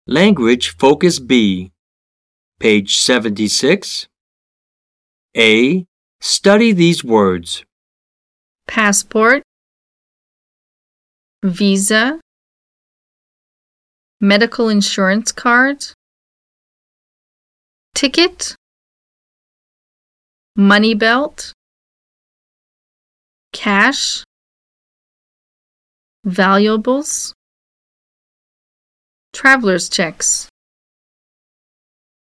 Language Focus B, page 76. A. Study these words. passport, visa, medical insurance card, ticket, money belt, cash, valuables, traveler's checks.